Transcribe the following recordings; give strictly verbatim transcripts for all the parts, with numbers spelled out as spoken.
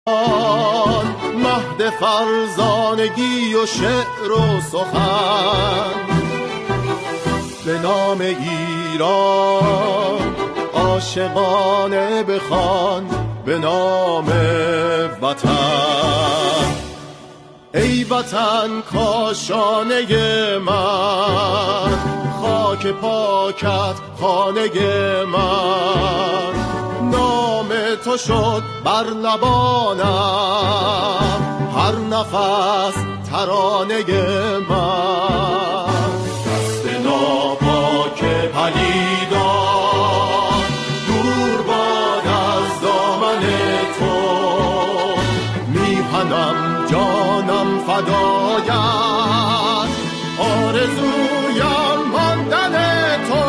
مهد فرزانگی و شعر و سخن به نام ایران عاشقانه بخوان به نام وطن. ای وطن کاشانه من، خاک پاکت خانه من، نام تو شد بر لبانم هر نفس ترانه من. دست ناپاک پلیدان دور باد از دامن تو، میپنم جانم فدایت، آرزویم ماندن تو.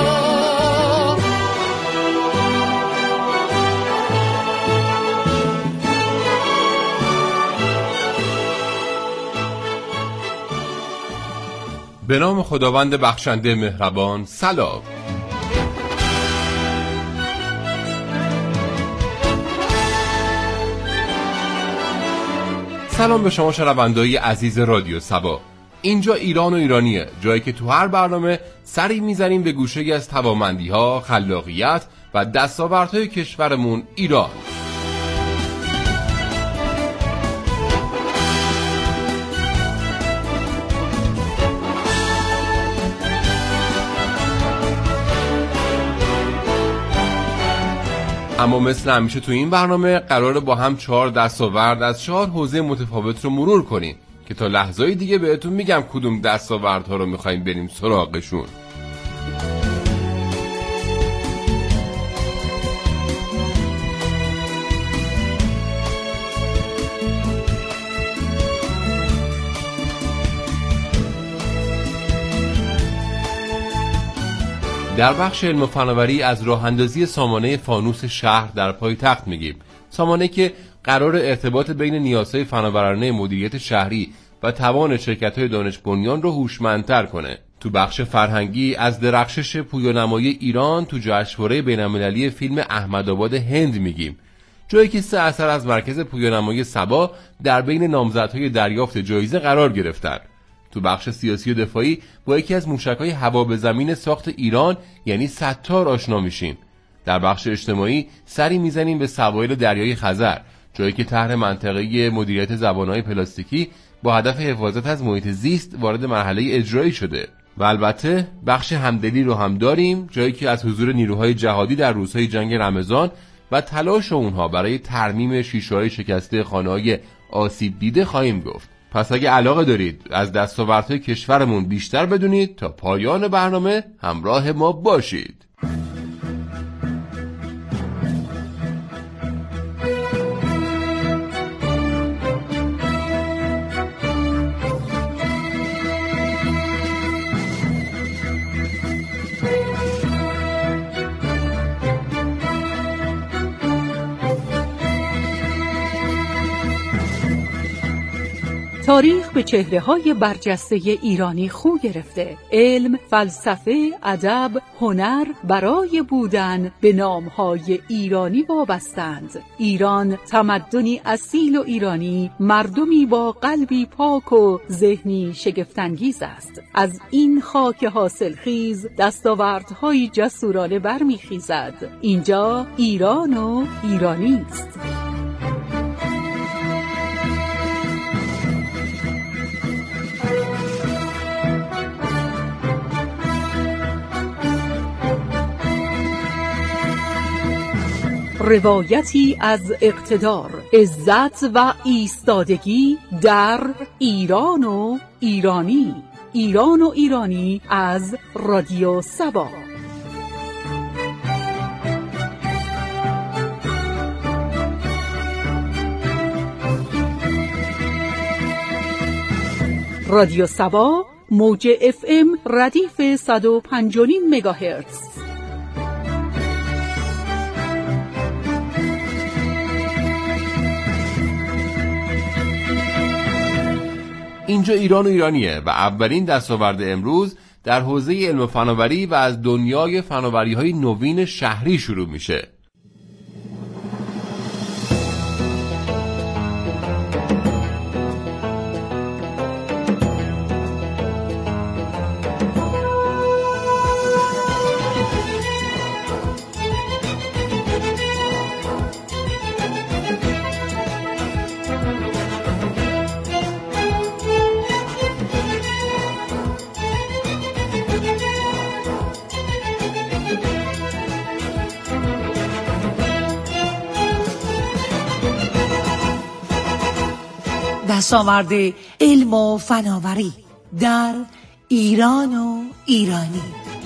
به نام خداوند بخشنده مهربان. سلام. سلام به شما شنونده‌های عزیز رادیو سبا. اینجا ایران و ایرانیه، جایی که تو هر برنامه سری میزنیم به گوشه‌ای از توانمندی‌ها، خلاقیت و دستاوردهای کشورمون ایران. اما مثل همیشه تو این برنامه قراره با هم چهار دستاورد از چهار حوزه متفاوت رو مرور کنیم که تا لحظه‌ای دیگه بهتون میگم کدوم دستاوردها رو میخوایم بریم سراغشون. در بخش علم و فناوری از راه اندازی سامانه فانوس شهر در پایتخت میگیم. سامانه که قرار ارتباط بین نیازهای فناورانه مدیریت شهری و توان شرکت‌های دانش بنیان رو هوشمندتر کنه. تو بخش فرهنگی از درخشش پویانمایی ایران تو جشنواره بین‌المللی فیلم احمدآباد هند میگیم. جایی که سه اثر از مرکز پویانمایی سبا در بین نامزدهای دریافت جایزه قرار گرفتن. تو بخش سیاسی و دفاعی با یکی از موشک‌های هوا به زمین ساخت ایران یعنی ستار آشنا میشیم. در بخش اجتماعی سری میزنیم به سواحل دریای خزر، جایی که طرح منطقه‌ای مدیریت زبان‌های پلاستیکی با هدف حفاظت از محیط زیست وارد مرحله اجرایی شده. و البته بخش همدلی رو هم داریم، جایی که از حضور نیروهای جهادی در روزهای جنگ رمضان و تلاش اونها برای ترمیم شیشه‌های شکسته خانه‌های آسیب دیده خواهیم گفت. پس اگه علاقه دارید از دستاوردهای کشورمون بیشتر بدونید، تا پایان برنامه همراه ما باشید. تاریخ به چهره‌های برجسته ایرانی خو گرفته. علم، فلسفه، ادب، هنر برای بودن به نام‌های ایرانی وابستند. ایران تمدنی اصیل و ایرانی، مردمی با قلبی پاک و ذهنی شگفت‌انگیز است. از این خاک حاصلخیز دستاوردهای جسورانه برمیخیزد. اینجا ایران و ایرانی است. روایتی از اقتدار، عزت و ایستادگی در ایران و ایرانی. ایران و ایرانی از رادیو سبا. رادیو سبا موج اف ام ردیف صد و پنج و نیم مگاهرتز. اینجا ایران و ایرانیه و اولین دستاورد امروز در حوزه علم و فناوری و از دنیای فناوری‌های نوین شهری شروع میشه. دستاورد علم و فناوری در ایران و ایرانی.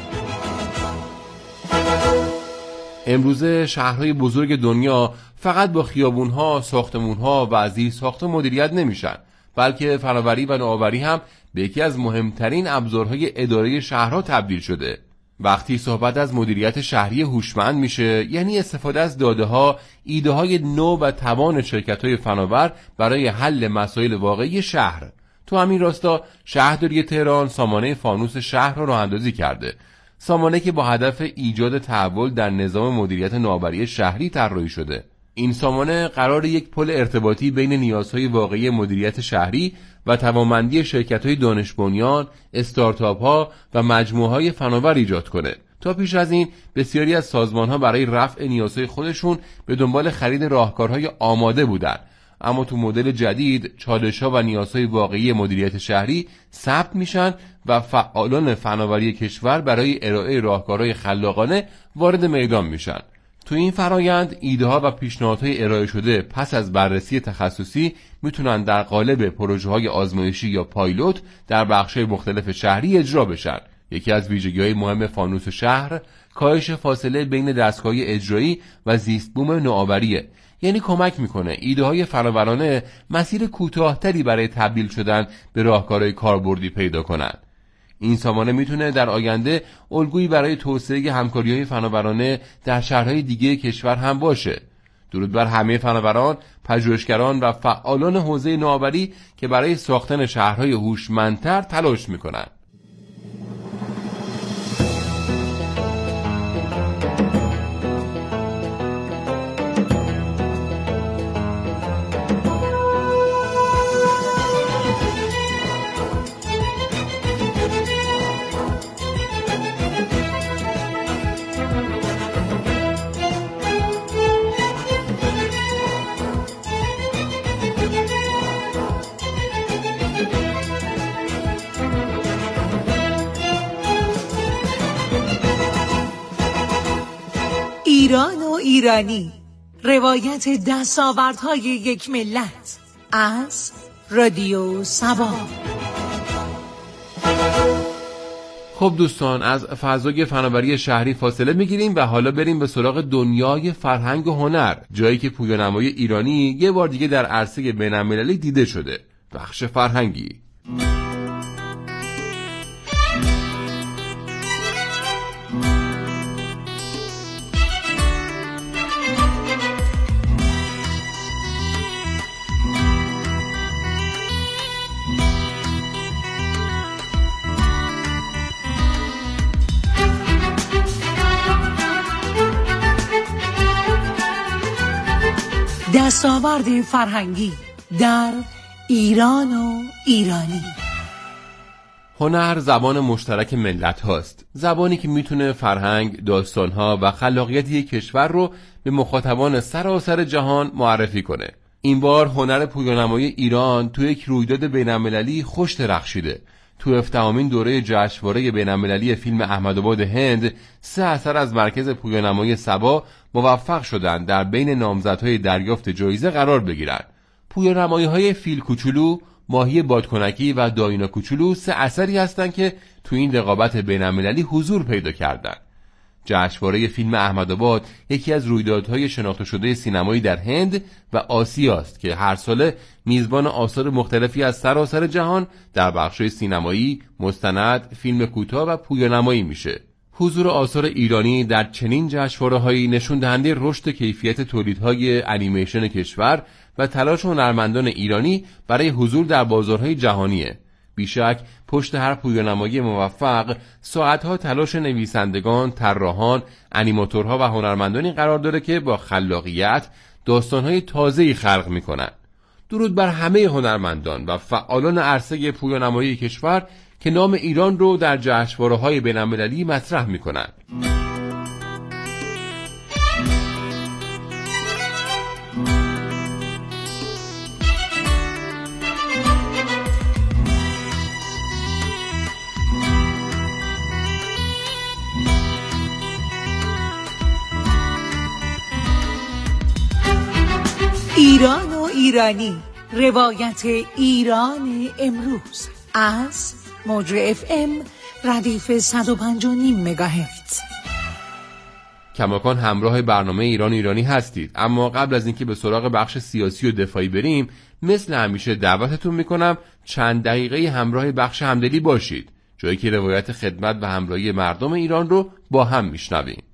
امروزه شهرهای بزرگ دنیا فقط با خیابونها، ساختمونها و زیرساخت مدیریت نمیشن، بلکه فناوری و نوآوری هم به یکی از مهمترین ابزارهای اداره شهرها تبدیل شده. وقتی صحبت از مدیریت شهری هوشمند میشه، یعنی استفاده از داده‌ها، ایده‌های نو و توان شرکت‌های فناور برای حل مسائل واقعی شهر. تو همین راستا شهرداری تهران سامانه فانوس شهر را راه‌اندازی کرده. سامانه که با هدف ایجاد تحول در نظام مدیریت نوآوری شهری طراحی شده. این سامانه قرار یک پل ارتباطی بین نیازهای واقعی مدیریت شهری و توانمندی شرکت‌های دانش بنیان، استارتاپ‌ها و مجموعه‌های فناور ایجاد کنه. تا پیش از این بسیاری از سازمان‌ها برای رفع نیازهای خودشون به دنبال خرید راهکارهای آماده بودند، اما تو مدل جدید چالش‌ها و نیازهای واقعی مدیریت شهری ثبت میشن و فعالان فناوری کشور برای ارائه راهکارهای خلاقانه وارد میدان میشن. تو این فرایند ایده‌ها و پیشنهادهای ارائه شده پس از بررسی تخصصی میتونن در قالب پروژه‌های آزمایشی یا پایلوت در بخش‌های مختلف شهری اجرا بشن. یکی از ویژگی‌های مهم فانوس شهر کاهش فاصله بین دستگاه‌های اجرایی و زیست بوم نوآوریه. یعنی کمک میکنه ایده‌های فناورانه مسیر کوتاه‌تری برای تبدیل شدن به راهکارهای کاربردی پیدا کنن. این سامانه میتونه در آینده الگویی برای توسعه همکاری‌های فناورانه در شهرهای دیگه کشور هم باشه. درود بر همه فناوران، پژوهشگران و فعالان حوزه نوآوری که برای ساختن شهرهای هوشمندتر تلاش میکنن. ایران و ایرانی، روایت دستاوردهای یک ملت، از رادیو سبا. خب دوستان، از فضای فناوری شهری فاصله میگیریم و حالا بریم به سراغ دنیای فرهنگ و هنر، جایی که پویانمای ایرانی یه بار دیگه در عرصه بین‌المللی دیده شده. بخش فرهنگی. دستاورد فرهنگی در ایران و ایرانی. هنر زبان مشترک ملت هاست، زبانی که میتونه فرهنگ، داستانها و خلاقیت یک کشور رو به مخاطبان سراسر جهان معرفی کنه. این بار هنر پویانمای ایران تو یک رویداد بین‌المللی خوش درخشیده. تو هفدهمین دوره جشنواره بین‌المللی فیلم احمدآباد هند، سه اثر از مرکز پویانمایی سبا موفق شدند در بین نامزدهای دریافت جایزه قرار بگیرند. پویانمایی‌های فیل کوچولو، ماهی بادکنکی و داینا کوچولو سه اثری هستند که تو این رقابت بین‌المللی حضور پیدا کردند. جشنواره فیلم احمدآباد یکی از رویدادهای شناخته شده سینمایی در هند و آسیا است که هر ساله میزبان آثار مختلفی از سراسر جهان در بخش‌های سینمایی، مستند، فیلم کوتاه و پویانمایی میشه. حضور آثار ایرانی در چنین جشنواره‌هایی نشون دهنده رشد کیفیت تولیدهای انیمیشن کشور و تلاش هنرمندان ایرانی برای حضور در بازارهای جهانیه. بیشک پشت هر پویانمایی موفق ساعتها تلاش نویسندگان، طراحان، انیماتورها و هنرمندانی قرار داره که با خلاقیت داستانهای تازه‌ای خلق میکنن. درود بر همه هنرمندان و فعالان عرصه پویانمایی کشور که نام ایران رو در جشنواره‌های بین‌المللی مطرح میکنن. ایران و ایرانی، روایت ایران امروز از موج اف ام ردیف صد و پنج و نیم مگاهرتز. کماکان همراه برنامه ایران ایرانی هستید، اما قبل از اینکه به سراغ بخش سیاسی و دفاعی بریم، مثل همیشه دعوتتون میکنم چند دقیقه همراه بخش همدلی باشید، جایی که روایت خدمت و همراهی مردم ایران رو با هم میشنویم.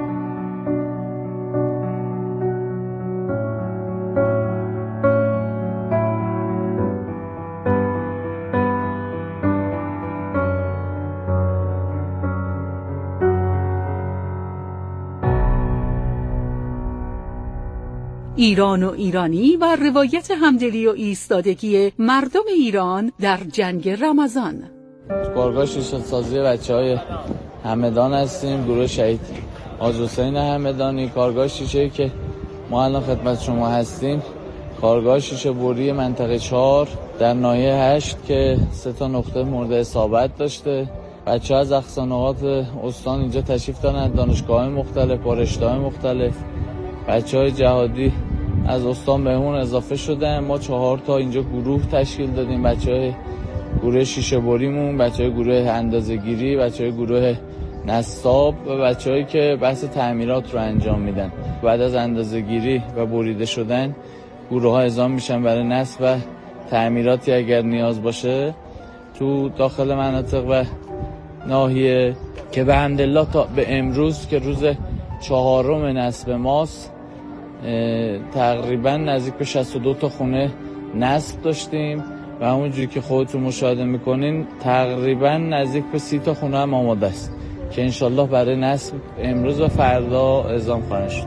ایران و ایرانی و روایت همدلی و ایستادگی مردم ایران در جنگ رمضان. بارگاه شیشه سازی بچه های همدان هستیم، گروه شهید حاج حسین همدانی. کارگاه شیشه که ما الان خدمت شما هستیم کارگاه شیشه بوری منطقه چهار در ناحیه هشت که سه تا نقطه مورد اصابت داشته. بچه ها از اقصا نقاط استان اینجا تشریف دارن، دانشگاه مختلف با رشته‌های مختلف. بچه های جهادی از استان بهمون اضافه شدن. ما چهار تا اینجا گروه تشکیل دادیم، بچه های گروه شیشه بریمون، بچه های گروه اندازه گیری، بچه های گروه نصاب و بچه هایی که بحث تعمیرات رو انجام میدن. بعد از اندازه گیری و بریده شدن گروه ها اعزام میشن برای نصب و تعمیراتی اگر نیاز باشه تو داخل مناطق و ناحیه، که به حمدالله تا به امروز که روز چهارم نصب ماست تقریبا نزدیک به شصت و دو تا خونه نصب داشتیم و همونجوری که خودتون مشاهده میکنین تقریبا نزدیک به سی تا خونه هم آماده است که انشالله برای نصب امروز و فردا اعزام خواهد شد.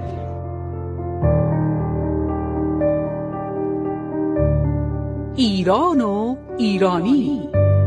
ایران و ایرانی.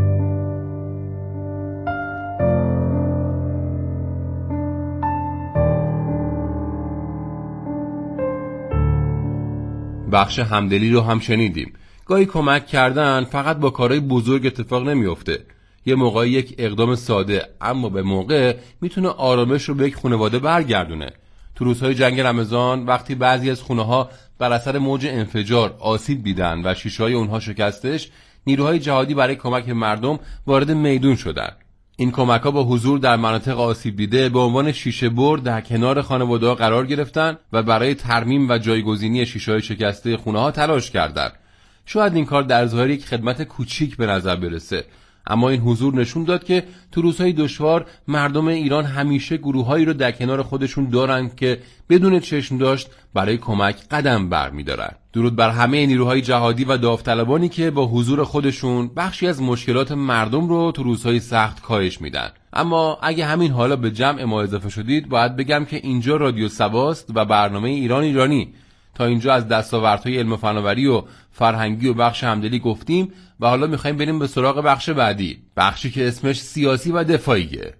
بخش همدلی رو هم شنیدیم. گاهی کمک کردن فقط با کارهای بزرگ اتفاق نمیفته. یه موقعی یک اقدام ساده اما به موقع میتونه آرامش رو به یک خانواده برگردونه. تو روزهای جنگ رمضان وقتی بعضی از خونه‌ها بر اثر موج انفجار آسیب دیدن و شیشه‌های اونها شکستش، نیروهای جهادی برای کمک مردم وارد میدون شدن. این کمک‌ها با حضور در مناطق آسیب دیده به عنوان شیشه بر در کنار خانواده‌ها قرار گرفتن و برای ترمیم و جایگزینی شیشه‌های شکسته خونه‌ها تلاش کردند. شاید این کار در ظاهر یک خدمت کوچیک به نظر برسه، اما این حضور نشون داد که تو روزهای دشوار مردم ایران همیشه گروه‌هایی رو در کنار خودشون دارن که بدون چشم داشت برای کمک قدم برمی‌دارن. درود بر همه نیروهای جهادی و داوطلبانی که با حضور خودشون بخشی از مشکلات مردم رو تو روزهای سخت کاهش میدن. اما اگه همین حالا به جمع ما اضافه شدید، باید بگم که اینجا رادیو سباست و برنامه ایران ایرانی. تا اینجا از دستاوردهای علم و فناوری و فرهنگی و بخش همدلی گفتیم و حالا میخوایم بریم به سراغ بخش بعدی، بخشی که اسمش سیاسی و دفاعیه.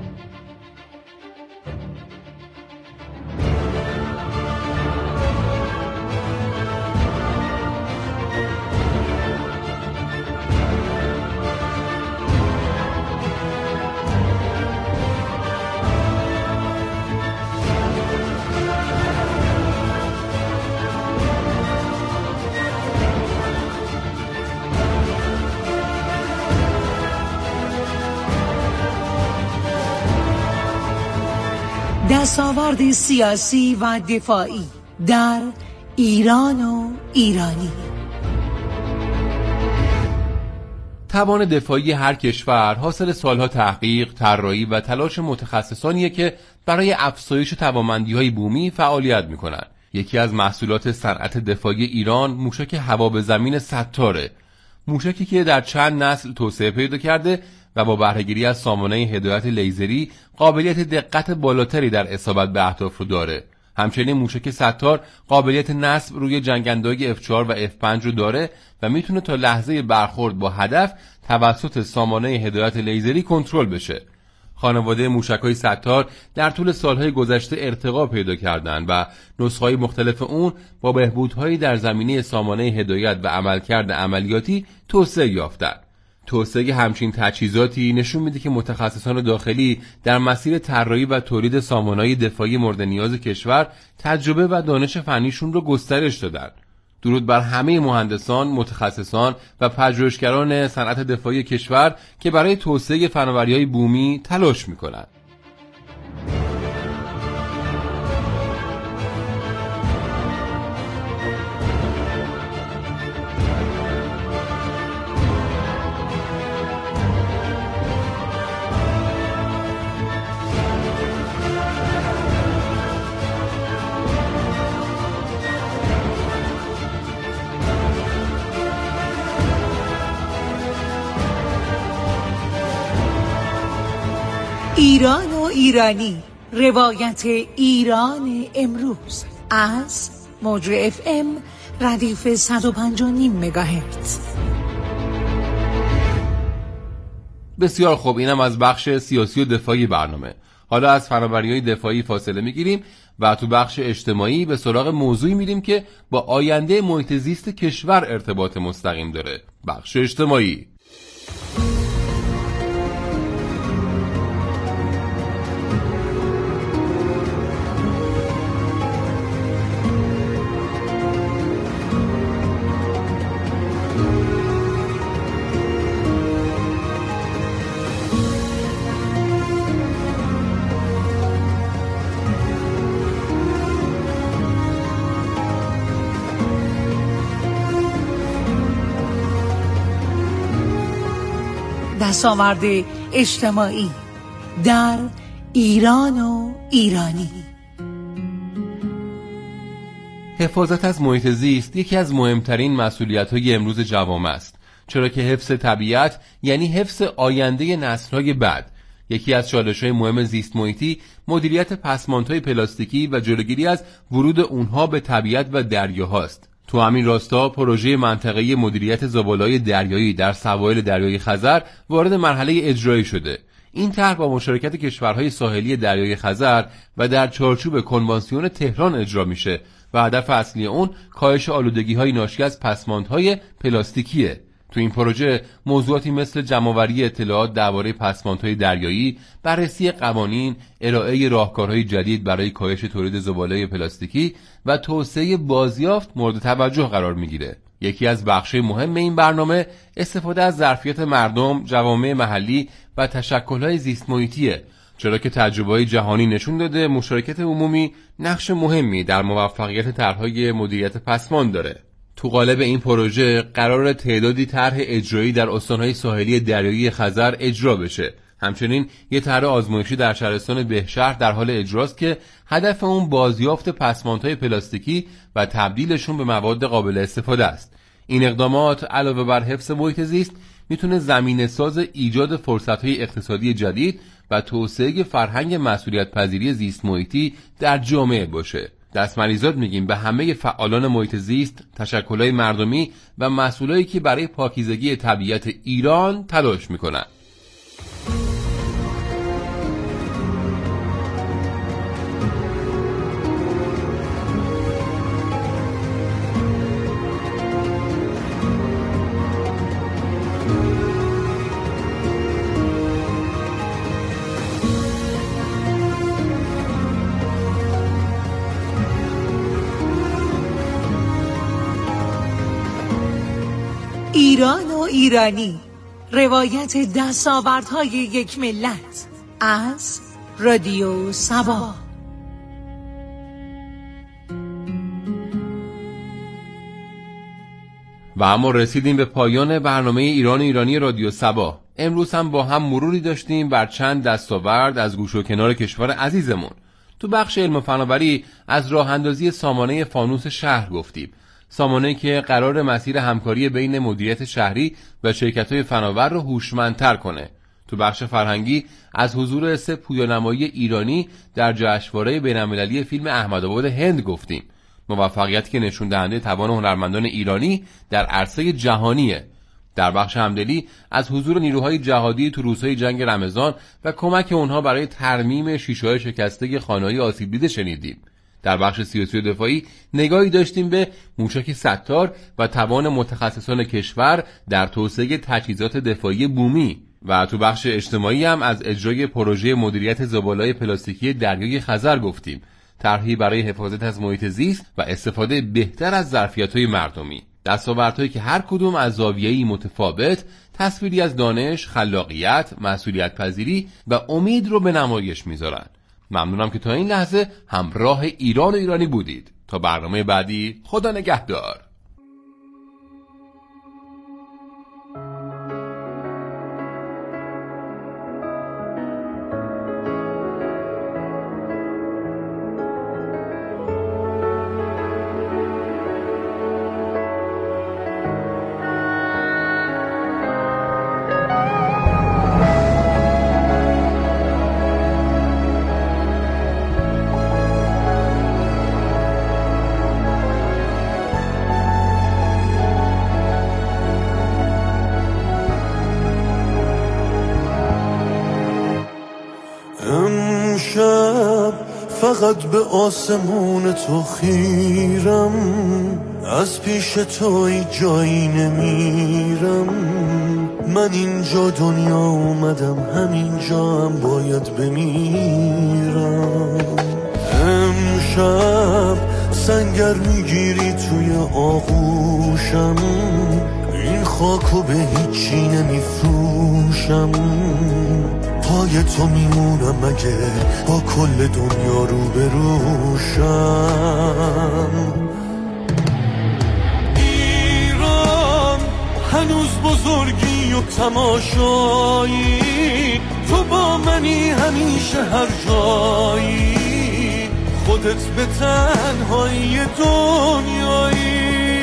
دستاورد سیاسی و دفاعی در ایران و ایرانی. توان دفاعی هر کشور حاصل سالها تحقیق، طراحی و تلاش متخصصانیه که برای افزایش توانمندی‌های بومی فعالیت می‌کنند. یکی از محصولات صنعت دفاعی ایران موشک هوا به زمین ستاره، موشکی که در چند نسل توسعه پیدا کرده و با بهره‌گیری از سامانه هدایت لیزری قابلیت دقت بالاتری در اصابت به اهداف رو داره. همچنین موشک ستار قابلیت نصب روی جنگنده‌های اف چهار و اف پنج رو داره و میتونه تا لحظه برخورد با هدف توسط سامانه هدایت لیزری کنترل بشه. خانواده موشک‌های ستار در طول سالهای گذشته ارتقا پیدا کردند و نسخه‌های مختلف اون با بهبودهایی در زمینه سامانه هدایت و عملکرد عملیاتی توسعه یافتند. توسعه همچین تجهیزاتی نشون میده که متخصصان داخلی در مسیر طراحی و تولید سامانه‌های دفاعی مورد نیاز کشور تجربه و دانش فنیشون رو گسترش دادن. درود بر همه مهندسان، متخصصان و پژوهشگران صنعت دفاعی کشور که برای توسعه فناوری‌های بومی تلاش می‌کنند. ایران و ایرانی، روایت ایران امروز از موج اف ام ردیف صد و پنج و نیم مگاهرتز. بسیار خوب، اینم از بخش سیاسی و دفاعی برنامه. حالا از فناوری‌های دفاعی فاصله میگیریم و تو بخش اجتماعی به سراغ موضوعی میریم که با آینده محیط زیست کشور ارتباط مستقیم داره. بخش اجتماعی. دستاورد اجتماعی در ایران و ایرانی. حفاظت از محیط زیست یکی از مهمترین مسئولیت‌های امروز جوامع است، چرا که حفظ طبیعت یعنی حفظ آینده نسل‌های بعد. یکی از چالش‌های مهم زیست محیطی مدیریت پسماندهای پلاستیکی و جلوگیری از ورود اونها به طبیعت و دریاهاست. تو همین راستا پروژه منطقه‌ای مدیریت زباله‌های دریایی در سواحل دریای خزر وارد مرحله اجرایی شده. این طرح با مشارکت کشورهای ساحلی دریای خزر و در چارچوب کنوانسیون تهران اجرا میشه و هدف اصلی اون کاهش آلودگی‌های ناشی از پسماندهای پلاستیکیه. تو این پروژه موضوعاتی مثل جمع‌آوری اطلاعات درباره پسماندهای دریایی، بررسی قوانین، ارائه راهکارهای جدید برای کاهش تولید زباله پلاستیکی و توسعه بازیافت مورد توجه قرار میگیره. یکی از بخش‌های مهم این برنامه استفاده از ظرفیت مردم، جوامع محلی و تشکل‌های زیست محیطیه، چرا که تجربه‌های جهانی نشون داده مشارکت عمومی نقش مهمی در موفقیت طرح‌های مدیریت پسماند داره. تو قالب این پروژه قرار تعدادی طرح اجرایی در استان‌های ساحلی دریایی خزر اجرا بشه. همچنین یه طرح آزمایشی در شهرستان بهشهر در حال اجراست که هدف اون بازیافت پسماندهای پلاستیکی و تبدیلشون به مواد قابل استفاده است. این اقدامات علاوه بر حفظ محیط زیست میتونه زمینه‌ساز ایجاد فرصت‌های اقتصادی جدید و توسعه فرهنگ مسئولیت پذیری زیست محیطی در جامعه باشه. دستمریزاد میگیم به همه فعالان محیط زیست، تشکل‌های مردمی و مسئولایی که برای پاکیزگی طبیعت ایران تلاش میکنن. ایران و ایرانی، روایت دستاوردهای یک ملت از رادیو سبا. و اما رسیدیم به پایان برنامه ایران و ایرانی رادیو سبا. امروز هم با هم مروری داشتیم بر چند دستاورد از گوش و کنار کشور عزیزمون. تو بخش علم و فناوری از راه اندازی سامانه فانوس شهر گفتیم. سامانه‌ای که قرار مسیر همکاری بین مدیریت شهری و شرکت‌های فناور رو هوشمندتر کنه. تو بخش فرهنگی از حضور سه پویانمایی ایرانی در جشنواره بین‌المللی فیلم احمدآباد هند گفتیم. موفقیتی که نشون دهنده توان هنرمندان ایرانی در عرصه جهانیه. در بخش همدلی از حضور نیروهای جهادی تو روزهای جنگ رمضان و کمک اونها برای ترمیم شیشه‌های شکسته خانه‌های آسیب دیده شنیدیم. در بخش سیاسی و دفاعی نگاهی داشتیم به موشک ستار و توان متخصصان کشور در توسعه تجهیزات دفاعی بومی و تو بخش اجتماعی هم از اجرای پروژه مدیریت زباله‌های پلاستیکی دریای خزر گفتیم. طرحی برای حفاظت از محیط زیست و استفاده بهتر از ظرفیت‌های مردمی. دستاوردهایی که هر کدوم از زاویه‌ای متفاوت تصویری از دانش، خلاقیت، مسئولیت پذیری و امید رو به نمایش میذارن. ممنونم که تا این لحظه همراه ایران و ایرانی بودید. تا برنامه بعدی، خدا نگهدار. فقط به آسمون تو خیرم، از پیش توی جایی نمیرم. من اینجا دنیا اومدم، همینجا هم باید بمیرم. امشب سنگر میگیری توی آغوشم، این خاکو به هیچی نمیفروشم. پای تو میمونم مگه با کل دنیا رو بروشم. ایران هنوز بزرگی و تماشایی، تو با منی همیشه هر جایی. خودت به تنهایی دنیایی.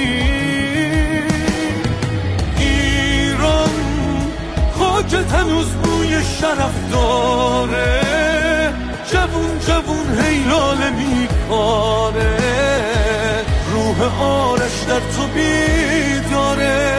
ایران خاکت هنوز بوی شرف داره، جوون جوون هیلاله میکاره. روح آرش در تو بیداره.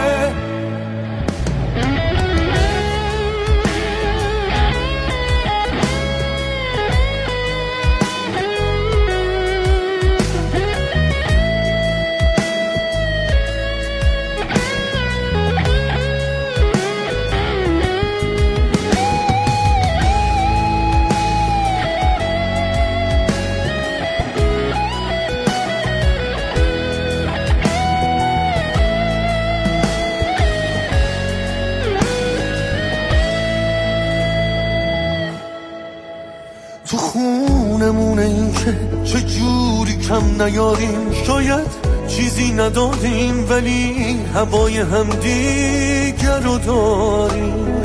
تو خونمونه این که چه جوری کم نیاریم. شاید چیزی نداریم ولی هوای همدیگر رو داریم.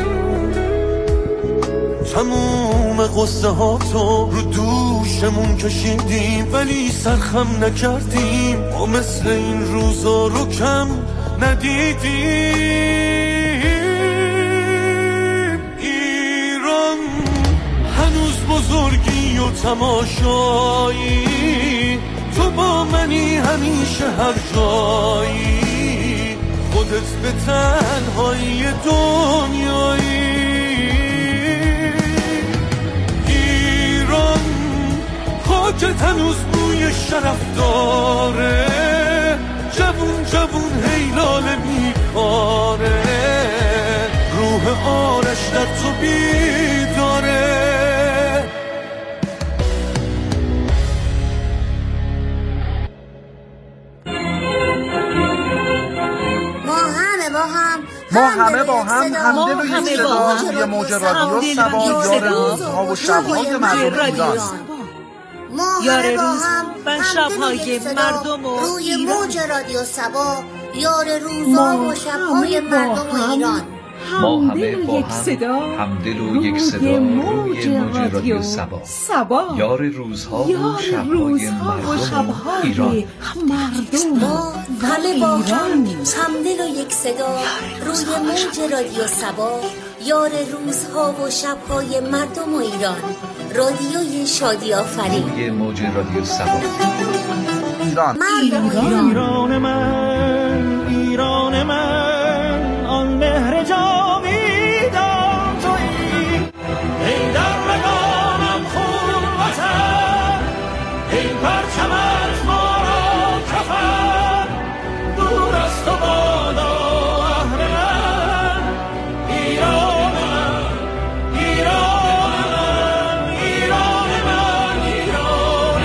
تموم قصه ها تو رو دوشمون کشیدیم ولی سرخم نکردیم. ما مثل این روزا رو کم ندیدیم. بزرگی و تماشایی، تو با منی همیشه هر جایی. خودت به تنهایی دنیایی. ایران خاکت هنوز بوی شرف داره، جوون جوون هیلاله میکاره. روح آرش در تو بیداره. ما همه با هم همدل و یک صدا روی موج رادیو سبا یار روزها و شبهای مردم ایران. یار روز و شبهای مردم و روی موج رادیو سبا یار روزها و شبهای مردم و ایران. ما همه با هم همدل و یک صدا روی موج رادیو سبا یار روزها و شبهای مردم ایران. ما همه با هم همدل و یک صدا روی موج رادیو سبا یار روزها و شبهای مردم و ایران. رادیوی شادی آفرین. روی موج رادیو سبا ایران. ایران. ایران من، ایران من، آن مهر جاویدان تویی. ای در رگانم خون وطن، ای پرچم از ما را کفن. دور از تو بادا اهل من، ایران من، ایران من، ایران من، ایران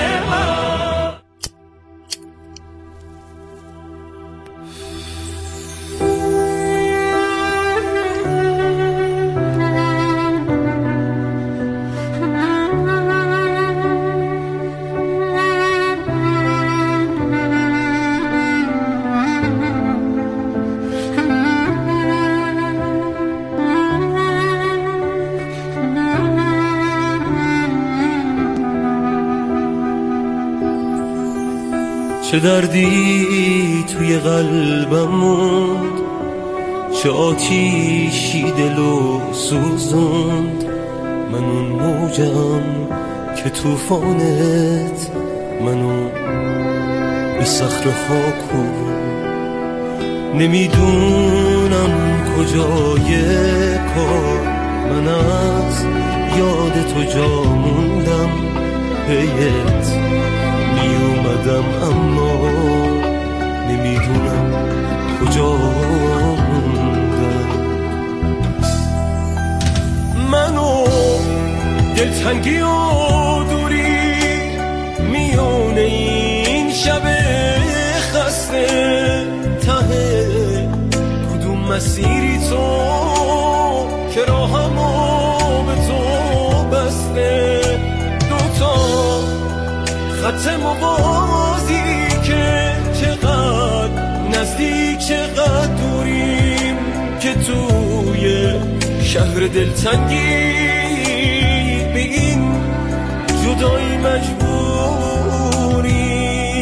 چه دردی توی قلبم موند، چه آتیشی دلو سوزوند. من اون موجم که توفانت منو به صخره ها کن. نمیدونم کجای کار، من از یاد تو جا موندم. پیت می اومدم اما نمیدونم کجا موندم. منو دلتنگی و دوری میون این شب خسته، ته کدوم مسیری تو که راهمو به تو بسته. دوتا خط موازی که چقدر نزدیک چقدر دوریم، که توی شهر دلتنگی به این جدایی مجبوری.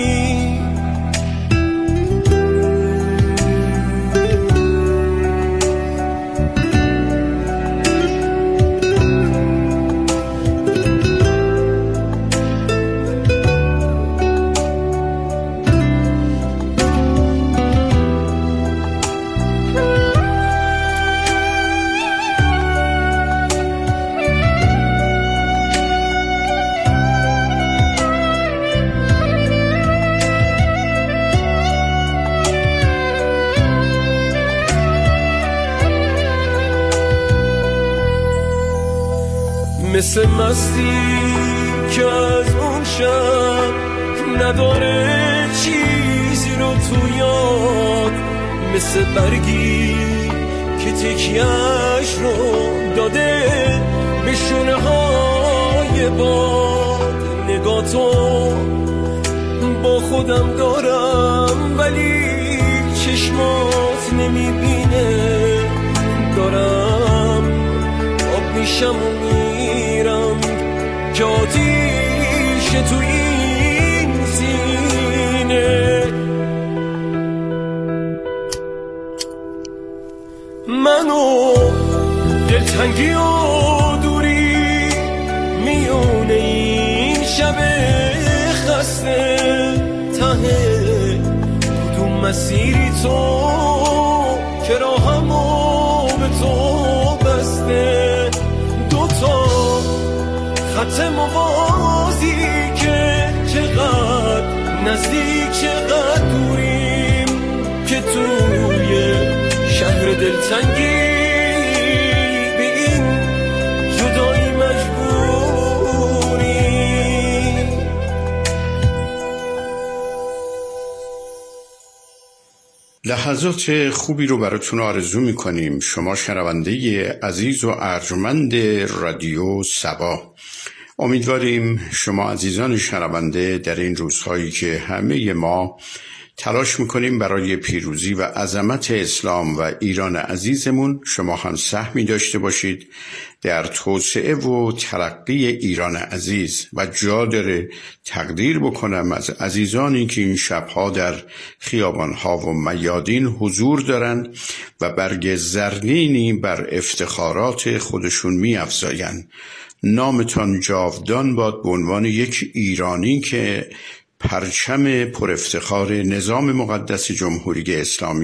مثل مستی که از اون شب نداره چیزی رو تو یاد، مثل برگی که تکیهش رو داده به شونه های باد. نگاه تو با خودم دارم ولی چشمات نمیبینه، دارم آب میشم و میرم که آتیش تو این سینه. منو دلتنگی و دوری میون این شب خسته، ته کدوم مسیری تو که راهمو به تو بسته. دوتا خط موازی که چقدر نزدیک چقدر دوریم، که توی شهر دلتنگی به این جدایی مجبوری. لحظات خوبی رو براتون آرزو میکنیم، شما شنونده عزیز و ارجمند رادیو صبا. امیدواریم شما عزیزان شنونده در این روزهایی که همه ما تلاش میکنیم برای پیروزی و عظمت اسلام و ایران عزیزمون، شما هم سهمی داشته باشید در توسعه و ترقی ایران عزیز. و جا داره تقدیر بکنم از عزیزانی که این شبها در خیابانها و میادین حضور دارن و برگ زرینی بر افتخارات خودشون می افزاین. نامتان جاودان باد به عنوان یک ایرانی که پرچم پر افتخار نظام مقدس جمهوری اسلامی